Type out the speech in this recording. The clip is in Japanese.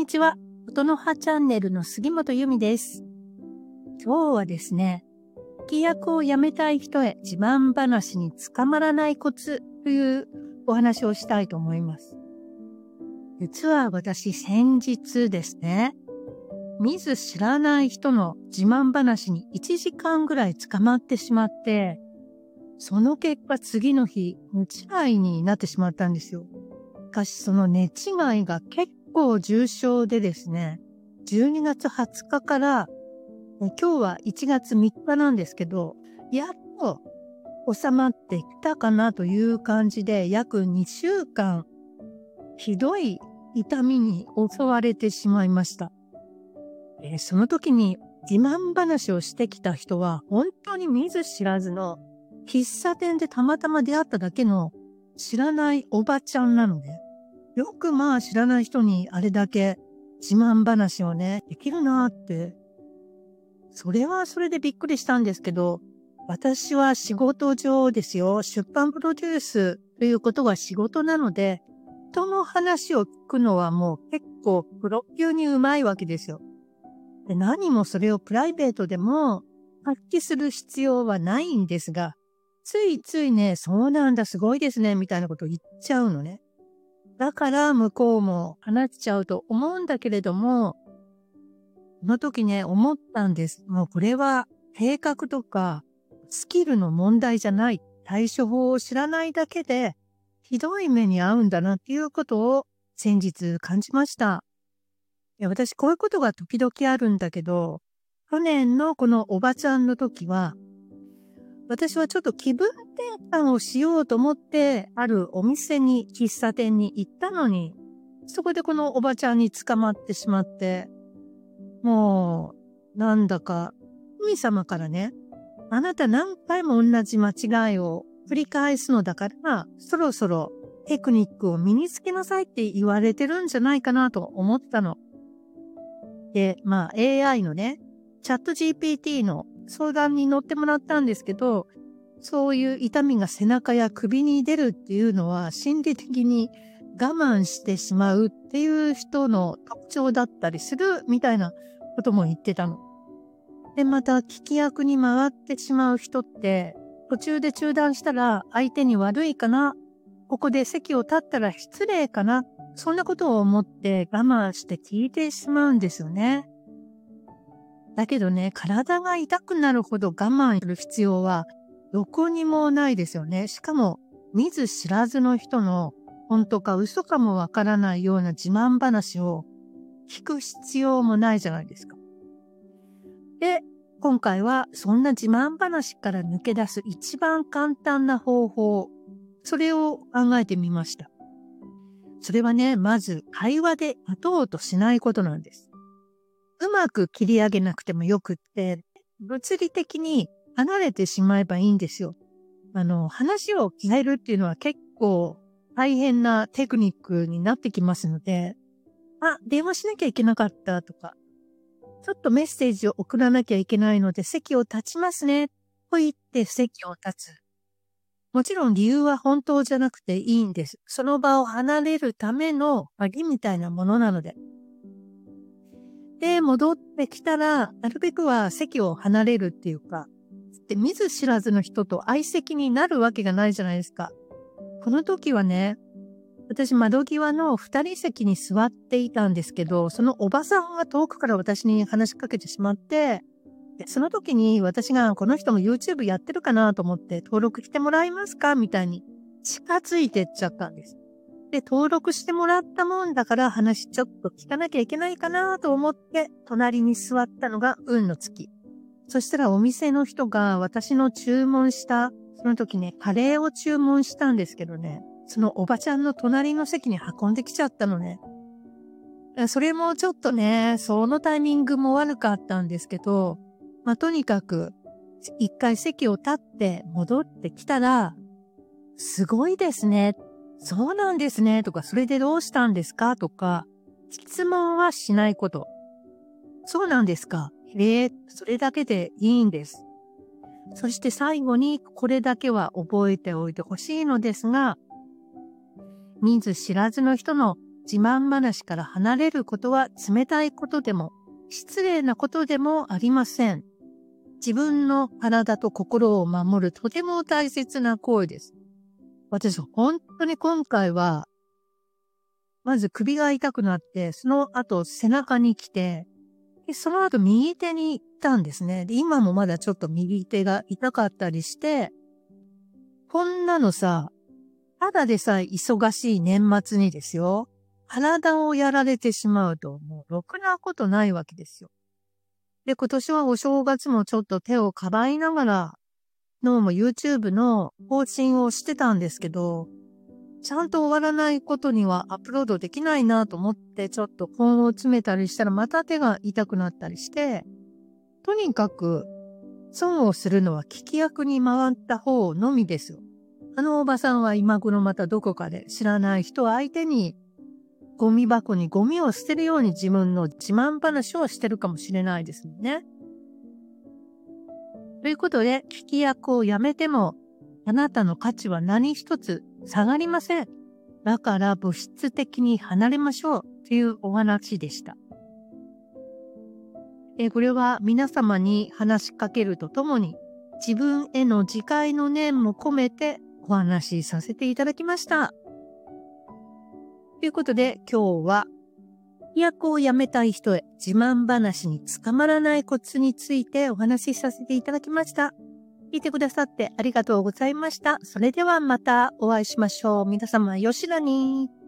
にちは。音の葉チャンネルの杉本由美です。今日はですね、聞き役を辞めたい人へ自慢話に捕まらないコツというお話をしたいと思います。実は私先日ですね、見ず知らない人の自慢話に1時間ぐらい捕まってしまって、その結果次の日、寝違いになってしまったんですよ。しかしその寝違いが結構重症でですね、12月20日から今日は1月3日なんですけど、やっと収まってきたかなという感じで、約2週間ひどい痛みに襲われてしまいました。その時に自慢話をしてきた人は本当に見ず知らずの喫茶店でたまたま出会っただけの知らないおばちゃんなので、よく知らない人にあれだけ自慢話をね、できるなって。それはそれでびっくりしたんですけど、私は仕事上ですよ、出版プロデュースということが仕事なので、人の話を聞くのはもう結構プロ級にうまいわけですよ。で、何もそれをプライベートでも発揮する必要はないんですが、ついついね、そうなんだ、すごいですね、みたいなことを言っちゃうのね。だから向こうも話しちゃうと思うんだけれども、その時ね、思ったんです。もうこれは性格とかスキルの問題じゃない。対処法を知らないだけでひどい目に遭うんだなっていうことを先日感じました。私こういうことが時々あるんだけど、去年のこのおばちゃんの時は、私はちょっと気分転換をしようと思って、あるお店に、喫茶店に行ったのに、そこでこのおばちゃんに捕まってしまって、もう、なんだか、神様からね、あなた何回も同じ間違いを繰り返すのだから、そろそろテクニックを身につけなさいって言われてるんじゃないかなと思ったの。で、AI のね、チャット GPT の相談に乗ってもらったんですけど、そういう痛みが背中や首に出るっていうのは心理的に我慢してしまうっていう人の特徴だったりするみたいなことも言ってたの。で、また聞き役に回ってしまう人って途中で中断したら相手に悪いかな、ここで席を立ったら失礼かな、そんなことを思って我慢して聞いてしまうんですよね。だけどね、体が痛くなるほど我慢する必要はどこにもないですよね。しかも見ず知らずの人の本当か嘘かもわからないような自慢話を聞く必要もないじゃないですか。で、今回はそんな自慢話から抜け出す一番簡単な方法、それを考えてみました。それはね、まず会話で打とうとしないことなんです。うまく切り上げなくてもよくって、物理的に離れてしまえばいいんですよ。話を変えるっていうのは結構大変なテクニックになってきますので、電話しなきゃいけなかったとか、ちょっとメッセージを送らなきゃいけないので席を立ちますね、と言って席を立つ。もちろん理由は本当じゃなくていいんです。その場を離れるための鍵みたいなものなので。で、戻ってきたら、なるべくは席を離れるっていうか、見ず知らずの人と相席になるわけがないじゃないですか。この時はね、私窓際の2人席に座っていたんですけど、そのおばさんが遠くから私に話しかけてしまって、でその時に私がこの人も YouTube やってるかなと思って登録してもらえますかみたいに近づいてっちゃったんです。で、登録してもらったもんだから話ちょっと聞かなきゃいけないかなと思って隣に座ったのが運の月。そしたらお店の人が私の注文した、その時ね、カレーを注文したんですけどね、そのおばちゃんの隣の席に運んできちゃったのね。それもちょっとね、そのタイミングも悪かったんですけど、とにかく、一回席を立って戻ってきたら、すごいですね。そうなんですね。とか、それでどうしたんですかとか、質問はしないこと。そうなんですか。それだけでいいんです。そして最後にこれだけは覚えておいてほしいのですが、見ず知らずの人の自慢話から離れることは冷たいことでも失礼なことでもありません。自分の体と心を守るとても大切な行為です。私、本当に今回は、まず首が痛くなって、その後背中に来て、その後右手に行ったんですね。で、今もまだちょっと右手が痛かったりして、こんなのさ、ただでさえ忙しい年末にですよ。体をやられてしまうと、もうろくなことないわけですよ。で、今年はお正月もちょっと手をかばいながら、どうも YouTube の更新をしてたんですけど、ちゃんと終わらないことにはアップロードできないなと思って、ちょっと根を詰めたりしたらまた手が痛くなったりして、とにかく損をするのは聞き役に回った方のみですよ。あのおばさんは今頃またどこかで知らない人相手にゴミ箱にゴミを捨てるように自分の自慢話をしてるかもしれないですもんね。ということで、聞き役をやめてもあなたの価値は何一つ下がりません。だから物質的に離れましょうというお話でした。これは皆様に話しかけるとともに自分への自戒の念も込めてお話しさせていただきました。ということで今日は飛躍をやめたい人へ自慢話に捕まらないコツについてお話しさせていただきました。聞いてくださってありがとうございました。それではまたお会いしましょう。皆様よしなに。